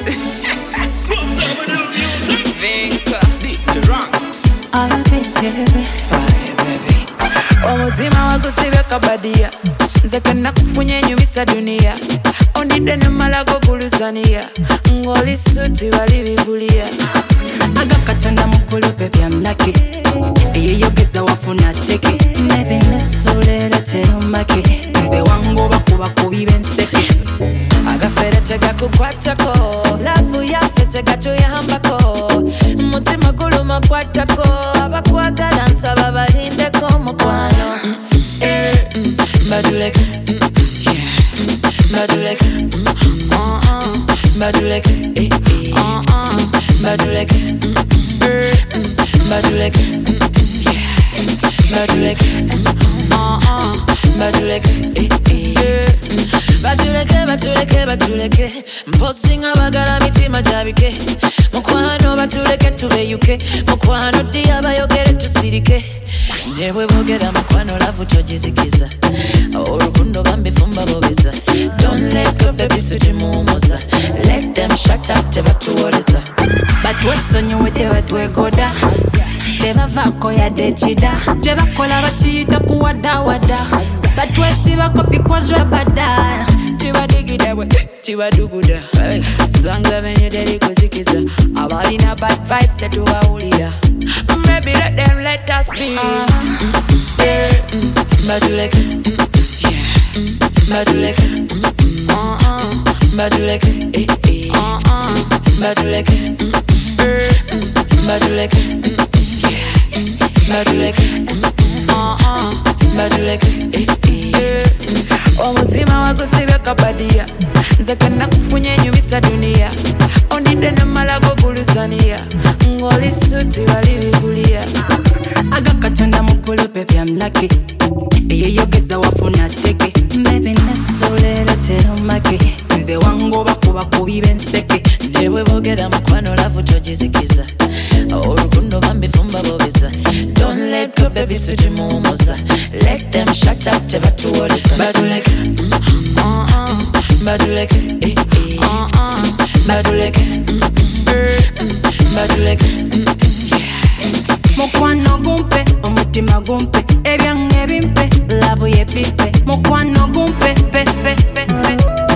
Vinka DJ Ranks All of this baby Fire baby Omutima wagusibye kabadia nze kena kufunye nyumisa dunia ondide ne malago kuluzania ngoli suti bali bivulia agakatonda mukulu baby I'm lucky eyeyogeza wafuna teke maybe nesulera terumake nze wangu bakuba kubibe nseke agafere tegakukwatako lavu yaffe tegatuyambako mutima guluma kwatako abakwagala nsaba balindeko mukwano Badulek, Badulek, Badulek, Badulek, Badulek, Badulek, Badulek, mposinga bagala mitima jabike mukwano batuleke tubeyuke mukwano diaba yogere tusirike newe bogera mukwano lavu tojizikiza urukundo bambifumba bobeza don't let go baby sujimumuza let them shut up tebatuwoleza batwesonyiwe tebatwegoda tebavako yadechida jebakola bakiyita kuwadawada batwesibako bikwazwa bada chibadigidabwe chibaduguda swanga venye deli kuzikiza abalina bad vibes tetuwawulira maybe let them let us be Badulek Badulek Badulek Badulek Badulek Badulek omutima wagusibye kabadia nze kena kufunye nyumisa dunia ondide ne malago kuluzania ngoli suti bali bivulia agakatonda mukulu baby I'm lucky eyeyogeza wafuna teke maybe nesulera terumake nze wangu bakuba kubibe nseke newe bogera mukwano lavu tojizikiza urukundo bambifumba bobeza don't let go baby sujimumuza let them shut up tebatuwoleza Badulek Badulek Badulek Badulek mukwano gumpe omutima gumpe ebyange bimpe lavu yepipe mukwano gumpe pe pe pe pe